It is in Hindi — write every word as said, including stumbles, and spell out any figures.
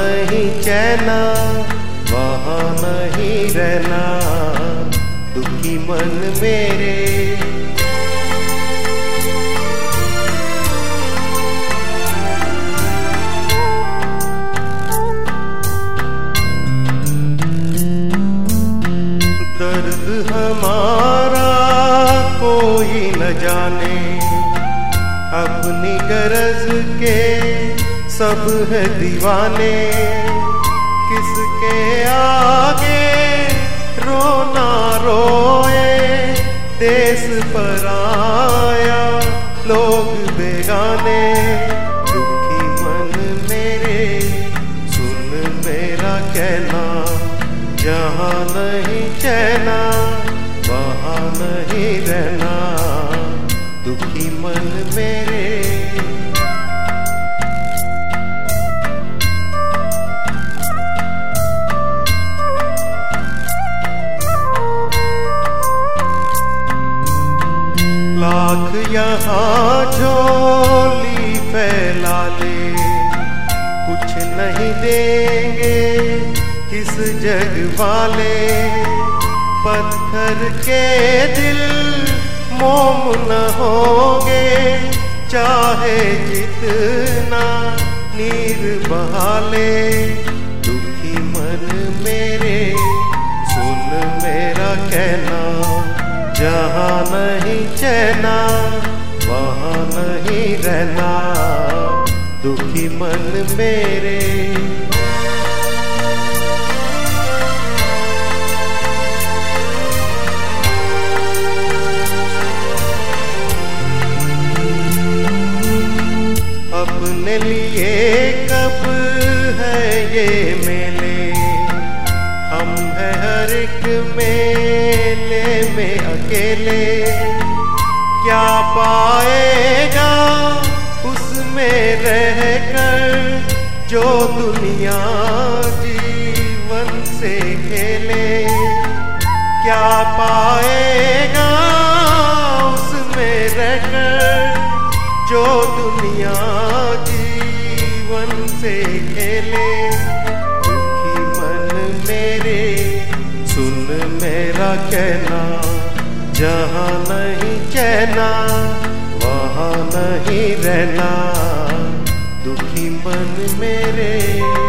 नहीं चैना वहाँ नहीं रहना, दुखी मन मेरे। दर्द हमारा कोई न जाने, अपनी गरज के सब है दीवाने। किसके आगे रोना रोए, देश पराया लोग बेगाने। दुखी मन मेरे सुन मेरा कहना, जहाँ नहीं चैना वहाँ नहीं रहना, दुखी मन मेरे। लाख यहाँ झोली फैला ले, कुछ नहीं देंगे किस जग वाले। पत्थर के दिल मोम न होंगे, चाहे जितना नीर बहा ले। दुखी मन मेरे सुन मेरा कहना, जहाँ नहीं चैना वहाँ नहीं रहना, दुखी मन मेरे। अपने लिए कब है ये मेले, हम है हर एक मेले में अकेले। क्या पाएगा उसमें रहकर जो दुनिया जीवन से खेले। क्या पाएगा उसमें रहकर जो दुनिया जीवन से खेले। दुखी मन मेरे सुन मेरा कहना, जहाँ नहीं चैना वहाँ नहीं रहना, दुखी मन मेरे।